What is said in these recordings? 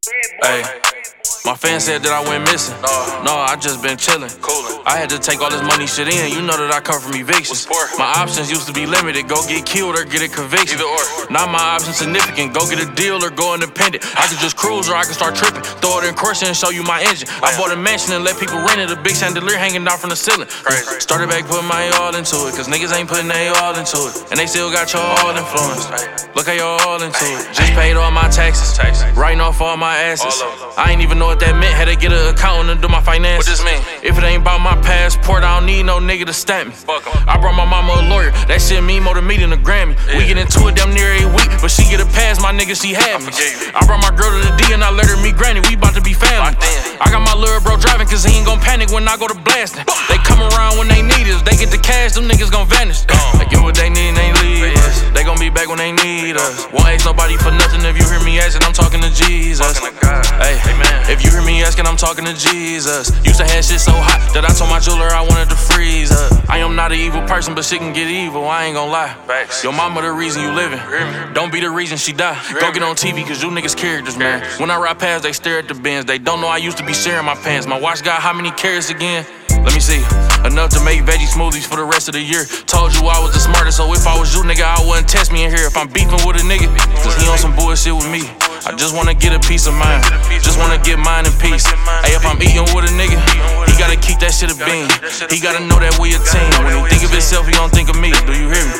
Hey, my fans said that I went missing. No, I just been chillin'. I had to take all this money shit in. You know that I come from evictions. My options used to be limited. Go get killed or get a conviction. Now my options significant. Go get a deal or go independent. I could just cruise or I could start tripping. Throw it in Corsa and show you my engine. I bought a mansion and let people rent it. A big chandelier hanging down from the ceiling. Started back putting my all into it. Cause niggas ain't putting they all into it. And they still got your all influence. Look how y'all all into it. Just paid all my taxes. Writing off all my assets. I ain't even know what that meant. Had to get an accountant to do my finances. What this mean? If it ain't about my passport, I don't need no nigga to stamp me. I brought my mama a lawyer. That shit mean more to me than a Grammy. We get into it damn near every week, but she get a pass, my nigga, she had me. I brought my girl to the D and I let her meet Granny. We bout to be family. I got my little bro driving cause he ain't gon' panic when I go to blasting. They come around when they need us. They get the cash, them niggas gon' vanish. They get what they need and they leave us. They gon' be back when they need us. Won't ask nobody for nothing. If you hear me asking, I'm talking to Jesus. Hey, if you hear me asking, I'm talking to Jesus. Used to have shit so hot that I told my jeweler I wanted to freeze up. I am not an evil person, but shit can get evil, I ain't gon' lie. Your mama the reason you living. Don't be the reason she die. Go get on TV cause you niggas characters, man. When I ride past, they stare at the bins. They don't know I used to be sharing my pants. My watch got how many carats again? Let me see. Enough to make veggie smoothies for the rest of the year. Told you I was the smartest, so if I was you, nigga, I wouldn't test me in here if I'm beefing with a nigga. Cause he on some bullshit with me. I just wanna get a piece of mind. Just wanna get mine in peace. Hey, if I'm eating with a nigga, he gotta keep that shit a bean. He gotta know that we a team. When he think of himself, he don't think of me. Do you hear me?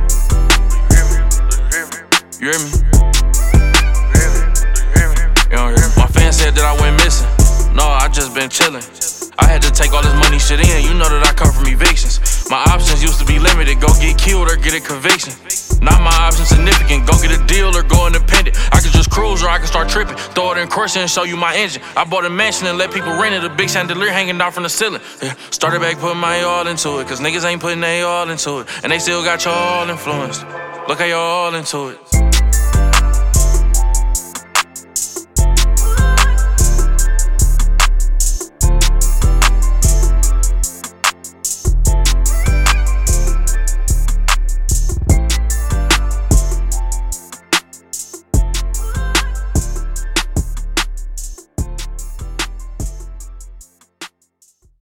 You hear me? You don't hear me? My fans said that I went missing. No, I just been chillin'. I had to take all this money shit in. You know that I come from evictions. My options used to be limited. Go get killed or get a conviction. Now my options significant. Go get a deal or go independent. I could just cruise or I could start tripping. Throw it in Corsa and show you my engine. I bought a mansion and let people rent it. A big chandelier hanging down from the ceiling. Started back putting my all into it. Cause niggas ain't putting they all into it. And they still got your all influenced. Look how y'all all into it.